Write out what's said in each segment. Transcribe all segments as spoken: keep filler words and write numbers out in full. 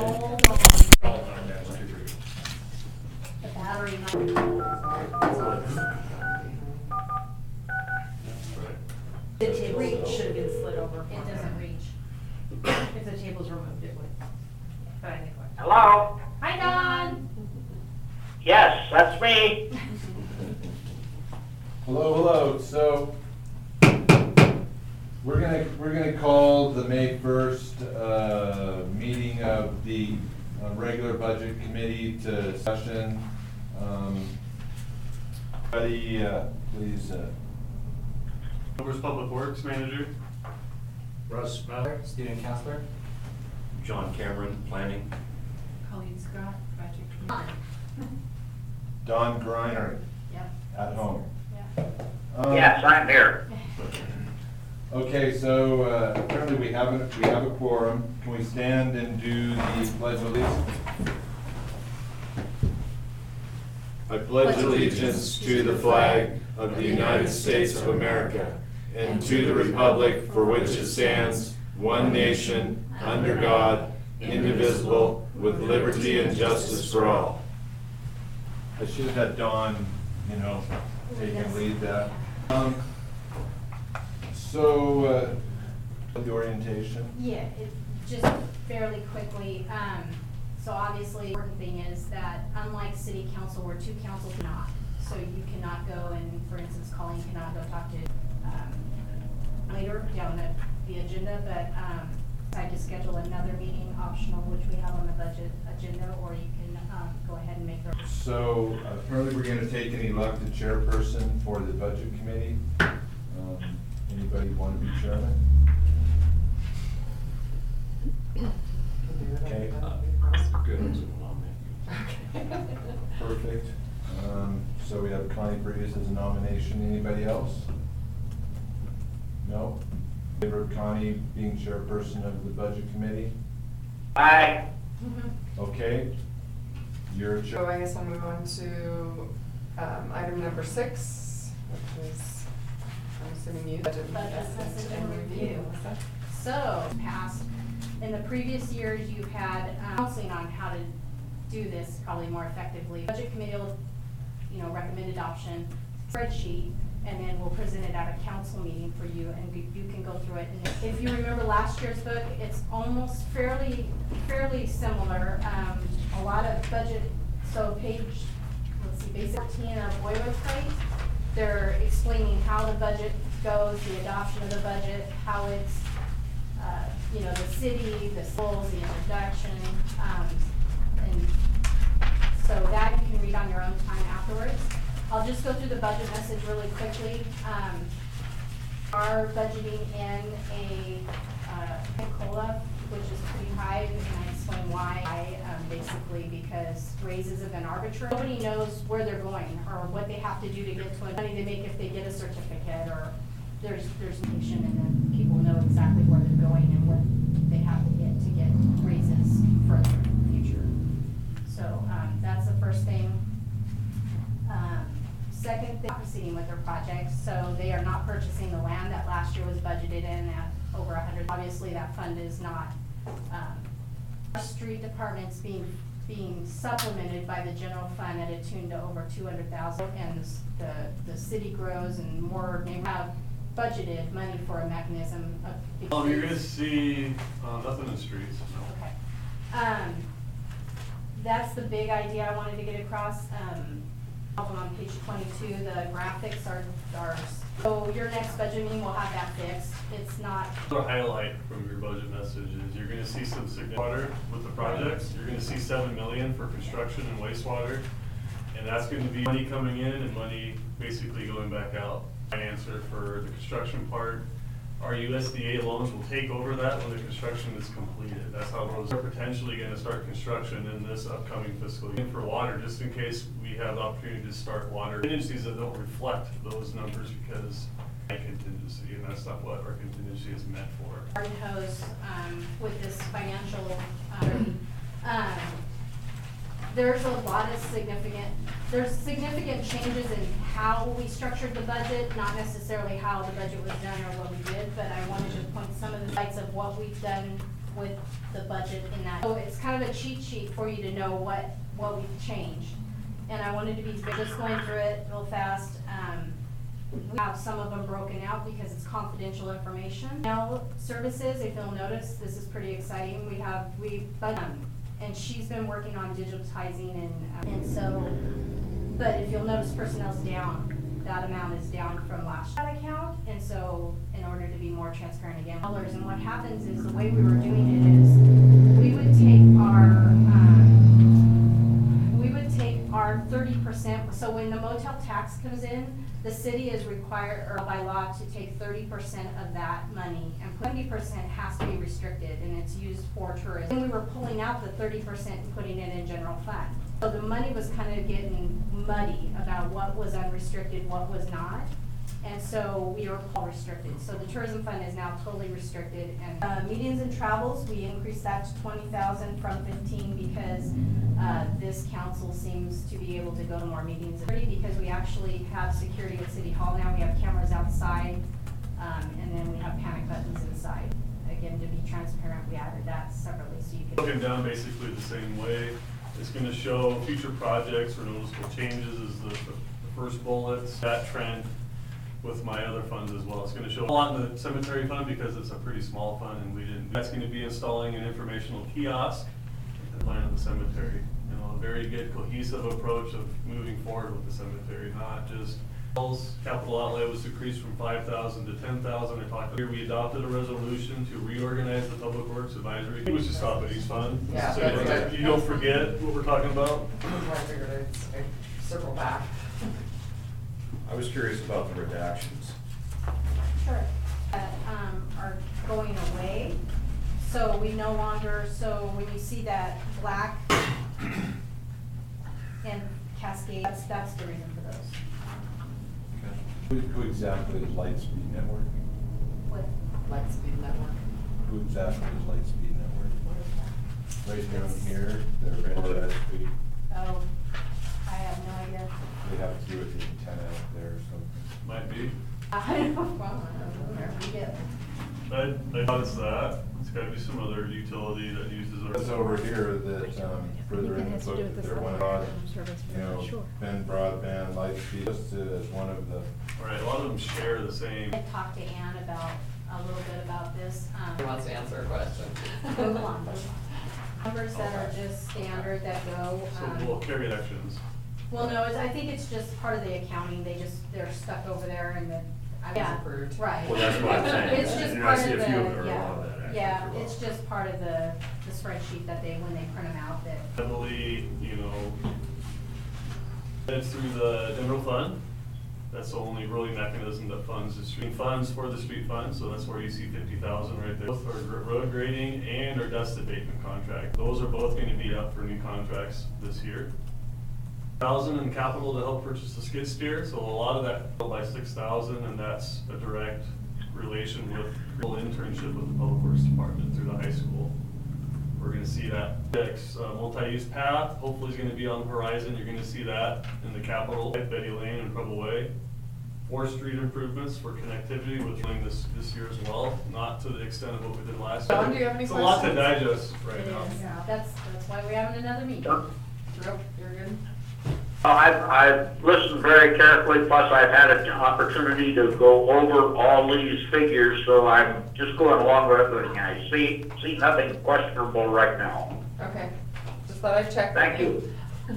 Hold on. All time, yeah, one, two, three. The battery might. Right. The table should have been slid over. It doesn't reach. If the table's removed, it would. But anyway. Hello? Hi, Don. Yes, that's me. Hello, hello. So we're gonna we're gonna call the May first uh, meeting of the uh, regular budget committee to session. Um, Buddy, uh, please. Uh, Where's Public Works Manager? Russ Miller, student counselor. John Cameron, planning. Colleen Scott, budget committee. Don Griner Yep. at home. Yeah. Um, Yes, I'm here. Okay, so uh, apparently we have a, we have a quorum. Can we stand and do the pledge of allegiance? I pledge allegiance to the flag of the United States of America and to the republic for which it stands, one nation, under God, indivisible, with liberty and justice for all. I should have had Dawn, you know, take and lead that. Um, So, uh, the orientation? Yeah, it, just fairly quickly, um, so obviously, the important thing is that unlike city council, where two councils cannot, so you cannot go and, for instance, Colleen cannot go talk to, um, later down the, the agenda, but, um, I just schedule another meeting optional, which we have on the budget agenda, or you can, um, go ahead and make the. So, uh, apparently we're gonna take an elected chairperson for the budget committee. Um, Anybody want to be chairman? Okay, Good. perfect. Um, so we have Connie Previous as a nomination. Anybody else? No? In favor of Connie being chairperson of the budget committee? Aye. Okay. You're a So chair. I guess I'll move on to um, item number six, which is, I'm assuming you, budget Budget assessment assessment and and review. review. So, past, in the previous years, you've had um, counseling on how to do this probably more effectively. Budget committee will, you know, recommend adoption, spreadsheet, and then we'll present it at a council meeting for you, and you you can go through it. And if you remember last year's book, it's almost fairly, fairly similar. Um, a lot of budget, so page, let's see, basic fourteen or boilerplate. They're explaining how the budget goes, the adoption of the budget, how it's, uh, you know, the city, the schools, the introduction, um, and so that you can read on your own time afterwards. I'll just go through the budget message really quickly. Um, our budgeting in a, uh, COLA, which is pretty high, and I explain why. I, um, basically because raises have been arbitrary. Nobody knows where they're going or what they have to do to get to the money they make if they get a certificate, or there's, there's nation, and then people know exactly where they're going and what they have to get to get raises further in the future. So, um, that's the first thing. Um, Second thing, proceeding with their projects, so they are not purchasing the land that last year was budgeted in at over a hundred. Obviously, that fund is not, um, our street department's being, being supplemented by the general fund at a tune to over two hundred thousand, and the, the city grows and more, they have budgeted money for a mechanism of. Um, you're gonna see, uh, nothing in the streets, no. Okay. Um, that's the big idea I wanted to get across. Um, on page twenty-two, the graphics are, are, so your next budget meeting will have that fixed. It's not. The highlight from your budget message is you're gonna see some significant water with the projects. You're gonna see seven million for construction and wastewater. And that's gonna be money coming in and money basically going back out. My answer for the construction part, our U S D A loans will take over that when the construction is completed. That's how those are potentially gonna start construction in this upcoming fiscal year. For water, just in case we have the opportunity to start water contingencies that don't reflect those numbers because contingency, and that's not what our contingency is meant for. Garden hose, um, with this financial, um, um, there's a lot of significant, there's significant changes in how we structured the budget, not necessarily how the budget was done or what we did, but I wanted to point some of the sites of what we've done with the budget in that. So it's kind of kind of a cheat sheet for you to know what, what we've changed. And I wanted to be, just going through it real fast, um, we have some of them broken out because it's confidential information. Now, services, if you'll notice, this is pretty exciting. We have, we, um, and she's been working on digitizing and, um, and so, but if you'll notice, personnel's down. That amount is down from last year's account, and so in order to be more transparent again, dollars. And what happens is the way we were doing it is we would take our, um, we would take our thirty percent. So when the motel tax comes in, the city is required, or by law, to take thirty percent of that money, and twenty percent has to be restricted, and it's used for tourism. And we were pulling out the thirty percent and putting it in general fund. So the money was kind of getting muddy about what was unrestricted, what was not. And so we were all restricted. So the tourism fund is now totally restricted. And uh, meetings and travels, we increased that to twenty thousand from fifteen because uh, this council seems to be able to go to more meetings. Because we actually have security at City Hall now. We have cameras outside, um, and then we have panic buttons inside. Again, to be transparent, we added that separately so you could. Broken down basically the same way. It's gonna show future projects or noticeable changes is the, the first bullet, that trend with my other funds as well. It's gonna show a lot in the cemetery fund because it's a pretty small fund and we didn't, that's gonna be installing an informational kiosk at the plan of the cemetery. You know, a very good cohesive approach of moving forward with the cemetery, not just capital outlay was decreased from five thousand to ten thousand. I talked here, we adopted a resolution to reorganize the Public Works Advisory. It was just stop at East Fund. Yeah, So that's you- good. you don't forget what we're talking about. I figured I'd, I'd circle back. I was curious about the redactions. Sure. That, um, are going away. So we no longer, so when you see that black and Cascade, that's, that's the reason for those. Who, who exactly is Lightspeed Network? What, Lightspeed Network. Who exactly is Lightspeed Network? what is that? Right down here, they're franchise fee. Oh, I have no idea. They have to do with the antenna up there or something. Might be. I don't know, well, I don't know, where we get. I, I noticed that. It's gotta be some other utility that uses It's our. over here that, um, further in the has to do book, with that this they're one level of, of service, you know, sure. Ben Broadband, Lightspeed, listed as one of the. Right, a lot of them share the same. I talked to Ann about, a little bit about this. um, He wants to answer a question. Move on, move on. Numbers that are just standard that go, So we'll um, carry actions. well, no, it's, I think it's just part of the accounting, they just, they're stuck over there and then, I was yeah, approved. right. Well, that's what I'm saying. It's just And I part see of a few of them, the, or a yeah, lot of that actually yeah, for a it's while. just part of the, the spreadsheet that they, when they print them out, that. Heavily, you know, it's through the general fund. That's the only really mechanism that funds the street funds for the street fund, so that's where you see fifty thousand right there. Both our gr- road grading and our dust abatement contract. Those are both gonna be up for new contracts this year. Thousand in capital to help purchase the skid steer, so a lot of that fell by six thousand, and that's a direct relation with real internship with the Public Works Department through the high school. We're gonna see that next, uh, multi-use path, hopefully is gonna be on the horizon, you're gonna see that in the capital, like Betty Lane and Preble Way. Fourth Street improvements for connectivity, which we're doing this, this year as well, not to the extent of what we did last year. John, do you have any It's a lot to questions? digest right It now. is, that's, that's why we're having another meeting. Yep. Nope, you're good. Well, I've, I've listened very carefully, plus I've had an opportunity to go over all these figures, so I'm just going along with it, and I see, see nothing questionable right now. Okay, just thought I'd check. with Thank you.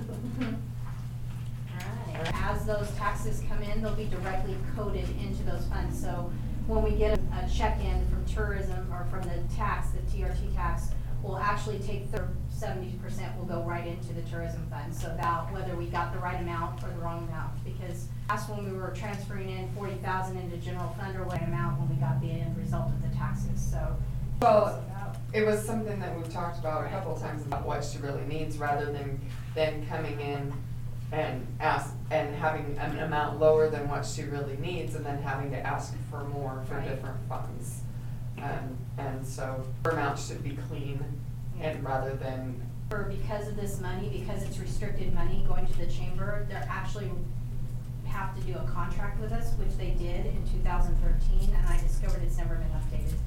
Alright, as those taxes come in, they'll be directly coded into those funds, so when we get a check-in from tourism or from the tax, the T R T tax, we'll actually take the seventy percent will go right into the tourism fund, so about whether we got the right amount or the wrong amount, because that's when we were transferring in forty thousand into general fund or what amount when we got the end result of the taxes, so. Well, it was something that we've talked about a couple of times about what she really needs, rather than, than coming in and ask, and having an amount lower than what she really needs, and then having to ask for more for Right. different funds. Um, and so her amount should be clean, and rather than, For, because of this money, because it's restricted money going to the chamber, they're actually have to do a contract with us, which they did in two thousand thirteen, and I discovered it's never been updated.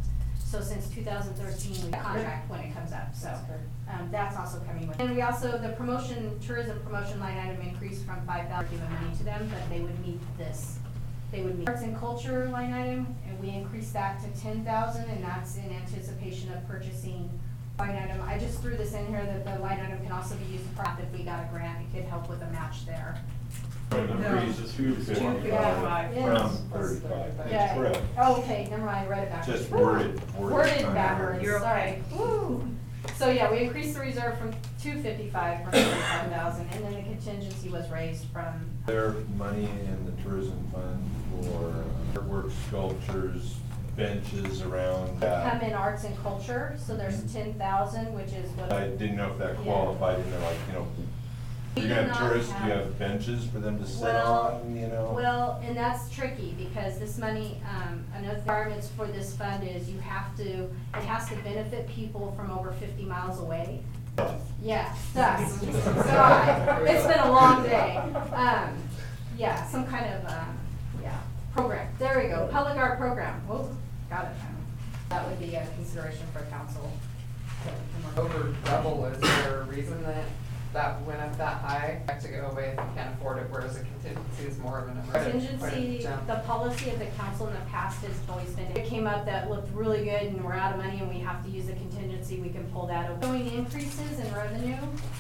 So since two thousand thirteen, we contract when it comes up, so, That's good. um, that's also coming with. And we also, the promotion, tourism promotion line item increased from five thousand, giving money to them, but they would meet this. They would meet arts and culture line item, and we increased that to ten thousand, and that's in anticipation of purchasing line item. I just threw this in here that the line item can also be used for profit if we got a grant, it could help with a match there. Increase is two fifty-five Yeah. From Plus thirty-five. Yeah. Correct. Oh, okay, never mind, I read it backwards. Just worded, worded. Worded kind of backwards, worded. sorry. Woo. So, yeah, we increased the reserve from two fifty-five from thirty-five thousand, and then the contingency was raised from, There money in the tourism fund for artwork, sculptures, benches around that. come in arts and culture, so there's ten thousand, which is what. I didn't know if that Yeah. qualified in there, like, you know, We you're do gonna have not tourists, do you have- have benches for them to sit Well, on, you know? Well, and that's tricky, because this money, um, another requirements for this fund is you have to, it has to benefit people from over fifty miles away. Yeah, does. God, it's been a long day. Um, yeah, some kind of, um, yeah, program. There we go, public art program. Whoa, got it. That would be a consideration for council. Over double, is there a reason that that went up that high? Have to go away if you can't afford it, whereas a contingency is more of an emergency. Contingency, the policy of the council in the past has always been, if it came up that looked really good and we're out of money and we have to use a contingency, we can pull that over. Showing increases in revenue,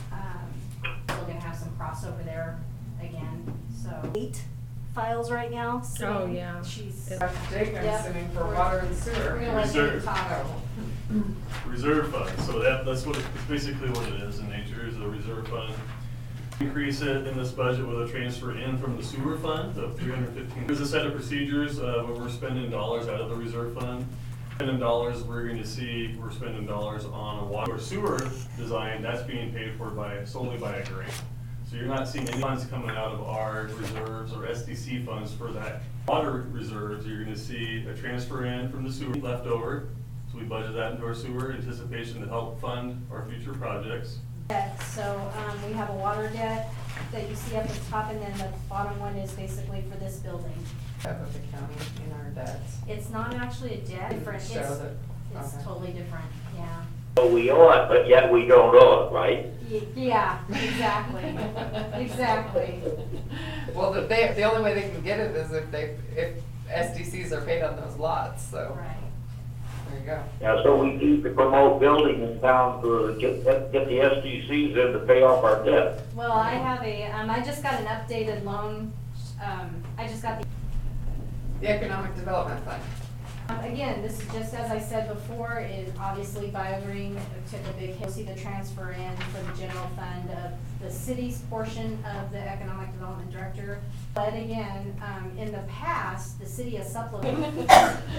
um, we're gonna have some crossover there again, so. Eight files right now, so. Oh, yeah. She's. Jake, I'm Yep. assuming for We're- water and sewer. We're gonna let you Reserve. talk. Oh. reserve fund, so that, that's what, it- it's basically what it is in nature, is a reserve fund. Increase it in this budget with a transfer in from the sewer fund of three hundred fifteen. There's a set of procedures, uh, where we're spending dollars out of the reserve fund. Spending dollars, we're gonna see, we're spending dollars on a water or sewer design, that's being paid for by, solely by a grant. So you're not seeing any funds coming out of our reserves or S D C funds for that water reserves. You're gonna see a transfer in from the sewer left over. So we budget that into our sewer anticipation to help fund our future projects. Debt, so, um, we have a water debt that you see up at the top, and then the bottom one is basically for this building. Have of the county in our debts. It's not actually a debt, different, it's, Show that- it's okay. totally different, yeah. So we owe it, but yet we don't owe it, right? Y- Yeah, exactly, exactly. Well, the, they, the only way they can get it is if they, if S D Cs are paid on those lots, so, Right. there you go. Yeah, so we need to promote building in town to get, get the S D Cs in to pay off our debt. Well, I have a, um, I just got an updated loan, um, I just got the, The Economic Development Fund. um, again, this is just as I said before, is obviously BioGreen took a big hit. You'll see the transfer in for the general fund of the city's portion of the Economic Development Director. But again, um, in the past, the city has supplemented.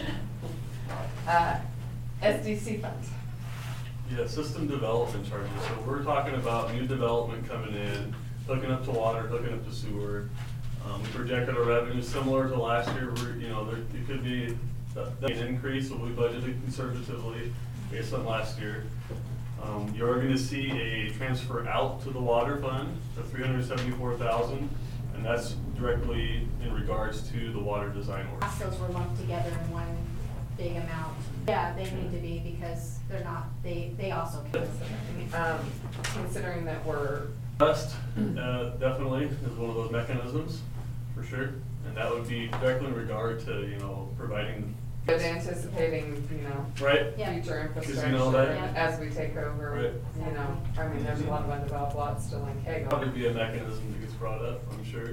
Uh, S D C funds. Yeah, system development charges, so we're talking about new development coming in, hooking up to water, hooking up to sewer. Um, we projected our revenue similar to last year, we're, you know, there, it could be a- an increase, so we budgeted conservatively based on last year. Um, you're gonna see a transfer out to the water fund of three hundred seventy-four thousand, and that's directly in regards to the water design work. Last those were lumped together in one big amount. Yeah, they need to be because they're not, they, they also. Um, considering that we're, Trust, uh, definitely is one of those mechanisms, for sure, and that would be directly in regard to, you know, providing. but anticipating, you know, Right? Yeah. future Because infrastructure you know that- as we take over, Right. you know, I mean, there's a lot of undeveloped lots still in Cagle. Probably be a mechanism that gets brought up, I'm sure.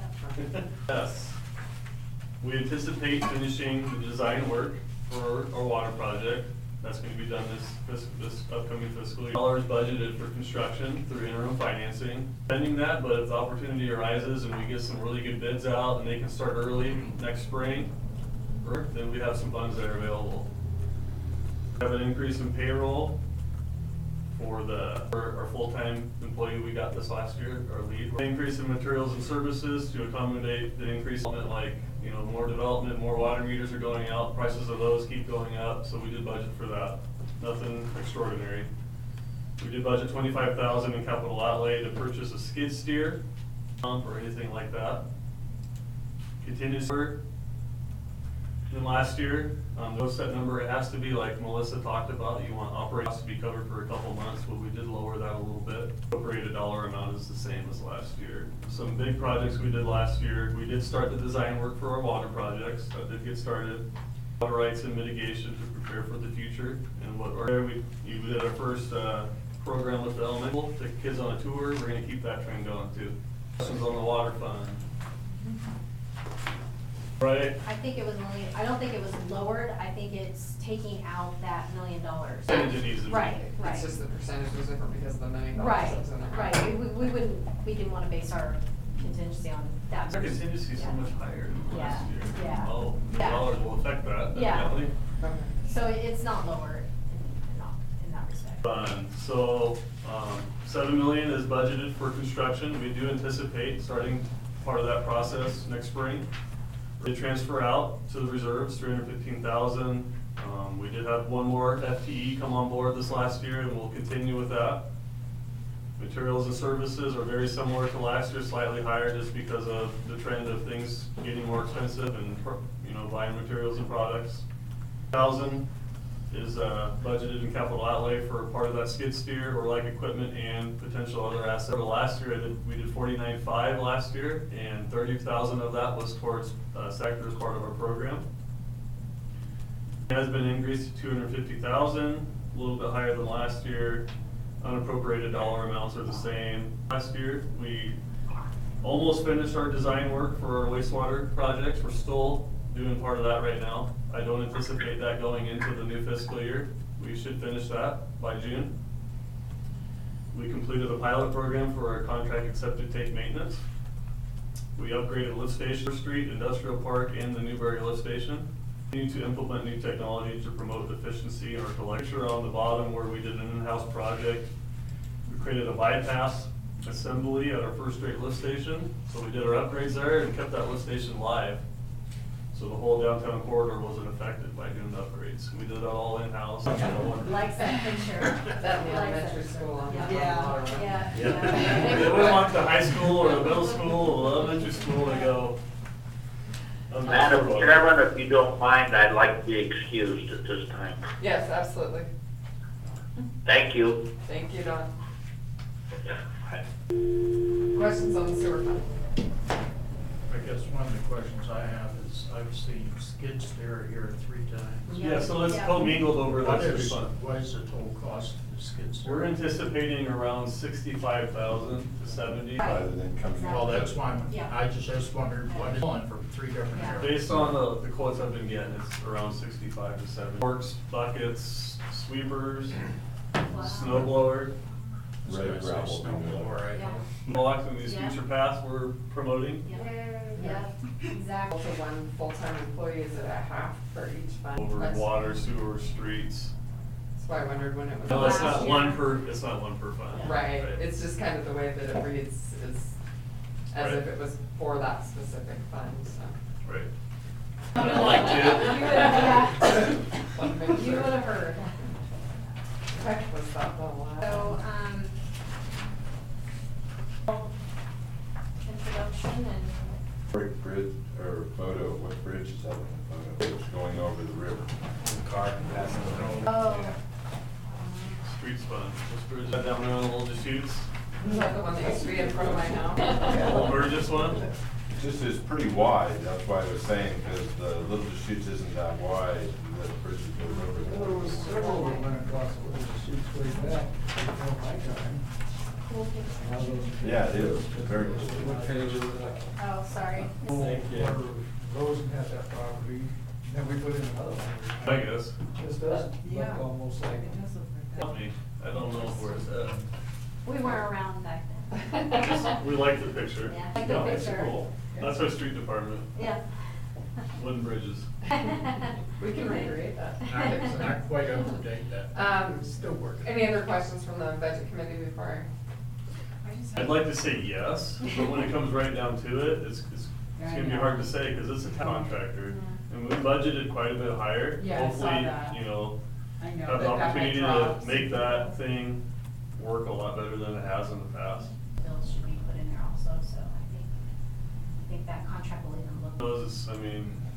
Yes. We anticipate finishing the design work for our water project. That's gonna be done this, this, this upcoming fiscal year. Dollars budgeted for construction through interim financing. Pending that, but if the opportunity arises and we get some really good bids out and they can start early next spring, or- then we have some funds that are available. We have an increase in payroll for the, for our full-time employee we got this last year, our lead. Increase in materials and services to accommodate the increase in like, you know, more development, more water meters are going out, prices of those keep going up, so we did budget for that. Nothing extraordinary. We did budget twenty-five thousand in capital outlay to purchase a skid steer pump or anything like that. Continuous work. than last year. Um, no set number, it has to be like Melissa talked about, you want operating costs to be covered for a couple months, but we did lower that a little bit. Appropriated dollar amount is the same as last year. Some big projects we did last year, we did start the design work for our water projects, that did get started. Water rights and mitigation to prepare for the future, and what, or we, you did our first, uh, program with the elemental, took kids on a tour, we're gonna keep that trend going too. Questions on the water fund? Right? I think it was only, I don't think it was lowered, I think it's taking out that million dollars. Percentage it needs to be. Right, right. It's just the percentage was different because of the million dollars Right, that was in there. right, we, we we wouldn't, we didn't wanna base our contingency on that. Our contingency is so Yeah. much higher than Yeah, last year. yeah. Oh, the Yeah. dollars will affect that, Yeah. definitely. Okay. So it's not lower in, in, not- in that respect. Fund, so, um, seven million is budgeted for construction, we do anticipate starting part of that process next spring. They transfer out to the reserves, three hundred fifteen thousand. Um, we did have one more F T E come on board this last year, and we'll continue with that. Materials and services are very similar to last year, slightly higher just because of the trend of things getting more expensive and, you know, buying materials and products. Thousand is, uh, budgeted in capital outlay for part of that skid steer or like equipment and potential other assets. Last year, I did, we did forty-nine five last year, and thirty thousand of that was towards, uh, sector as part of our program. It has been increased to two hundred fifty thousand, a little bit higher than last year. Unappropriated dollar amounts are the same. Last year, we almost finished our design work for our wastewater projects. We're still doing part of that right now. I don't anticipate that going into the new fiscal year. We should finish that by June. We completed a pilot program for our contract accepted tank maintenance. We upgraded lift station Street, Industrial Park, and the Newberry lift station. Continue to implement new technology to promote efficiency in our collector. On the bottom where we did an in-house project, we created a bypass assembly at our first rate lift station. So we did our upgrades there and kept that lift station live. So the whole downtown corridor wasn't affected by doing the upgrades. We did it all in-house. Likes that picture. That in the Likes elementary that. school on the- Yeah. on the water. Yeah, Yeah. They yeah. wouldn't want the high school or the middle school or the elementary school to go. um, Madam Chairman, if you don't mind, I'd like to be excused at this time. Yes, absolutely. Thank you. Thank you, Don. Questions on the sewer fund? I guess one of the questions I have is, I've seen skid steer here three times. Yeah, so it's Yeah. commingled over What that should be is, fun. what is the total cost of the skid steer? We're anticipating around sixty-five thousand to seventy. Rather than coming. Well, that's why I'm- Yeah. I just, just wondered what is on from three different Yeah. areas. Based on the, the quotes I've been getting, it's around sixty-five to seventy. Forks, buckets, sweepers, Wow. snow blower. So Red it's a gravel. snow blower, right? Yeah. Blocks and these Yeah. future paths we're promoting. Yeah, yeah, exactly. Also, one full-time employee is at a half for each fund. Over That's- water, sewer, streets. That's why I wondered when it was. No, it's Last not year. one per, it's not one per fund. Right, it's just kind of the way that it reads is as Right. if it was for that specific fund, so. Right. I'd like to. You would, yeah. You would have heard. Heck was that the last? So, um, introduction and, Brick bridge, or photo, what bridge is that in the photo? It's going over the river. Car passing through. oh, Streets fund. This bridge is down there on Little Deschutes. Is that the one that used to be in front of my house? Old Burgess one. It just is pretty wide, that's why I was saying, because the Little Deschutes isn't that wide, the bridge goes over the There was several that went across the little shoots way back, before my time. cool picture. Now those- Yeah, it is, very. What page is it? Oh, sorry. Thank you. Rosen had that property, then we put in another one. I guess. This does look Yeah. almost like. Help me. I don't know where it's at. We weren't around back then. Just- We like the picture. Yeah, like the No, it's picture. cool. That's our street department. Yeah. Wooden bridges. We can recreate that. Not, it's not quite up to date, that, Um, still working. any other questions from the budget committee before I'd like to say yes, but when it comes right down to it, it's, it's, it's gonna be hard to say, cause it's a contractor. And we budgeted quite a bit higher. Yeah, I saw Hopefully, that. you know, I know. have the that that opportunity to drops. make that thing work a lot better than it has in the past. Bills should be put in there also, so I think, I think that contract will even look. Those, I mean,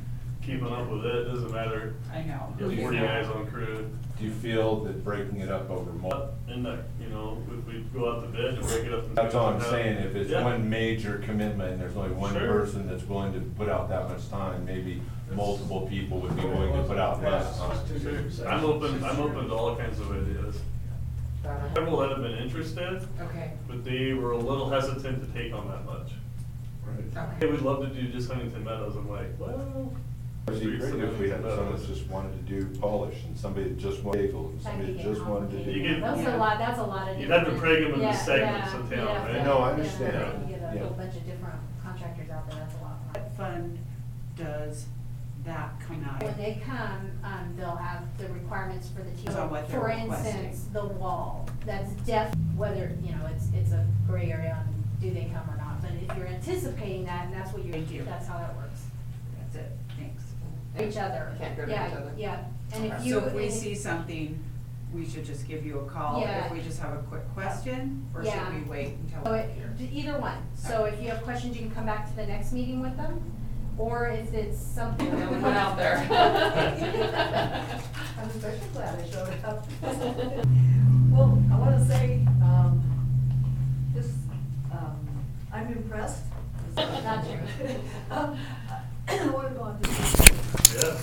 keeping up with it, it doesn't matter. I know. You have forty guys on crew. Do you feel that breaking it up over multiple? And that, you know, if we go out the bid and break it up. into That's all I'm different saying, halves- if it's Yeah. one major commitment, and there's only one Sure. person that's willing to put out that much time, maybe multiple people would be willing to put out less time. Sure. I'm open, I'm open to all kinds of ideas. Several that have been interested, Okay. but they were a little hesitant to take on that much. Right. Hey, we'd love to do just Huntington Meadows. I'm like, well. It'd be great if we had someone that just wanted to do polish, and somebody that just wanted bagel, and somebody that just wanted to do. You get- That's a lot, that's a lot of. You'd have to different- break 'em into yeah, segments yeah, of town, yeah, right? yeah, No, I yeah, understand. yeah, You get a Yeah. whole bunch of different contractors out there, that's a lot. What fund does that come out When of? they come, um, they'll have the requirements for the team. So what they're For requesting. instance, the wall, that's def, whether, you know, it's, it's a gray area on do they come or not, but if you're anticipating that, and that's what you're, Thank you. that's how that works. That's it, thanks. Each other. Can't go to Yeah, each other. Yeah, and if you. So if we and- see something, we should just give you a call Yeah. if we just have a quick question, or should Yeah. we wait until So we're it, here? either one, so if you have questions, you can come back to the next meeting with them, or if it's something. You're the only one out there. I'm especially glad I showed up. Well, I wanna say, um, this, um, I'm impressed. Not true. Um, I wanna go on to. Yeah.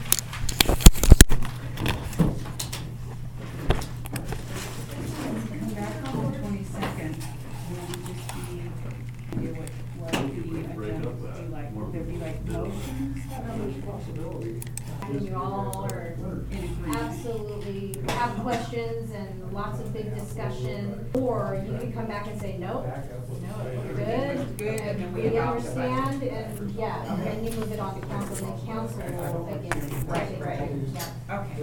Come back on the twenty-second, will we just be, yeah, what, what would be, Break agenda, up would that. be like, would there be like motions? And you all are absolutely have questions and lots of big discussion, or you can come back and say, nope, no, we're good. Good, and then we We adopt the budget. understand, and, yeah, and then you move it on to council, and then council will again. Right, right. Yeah. Okay.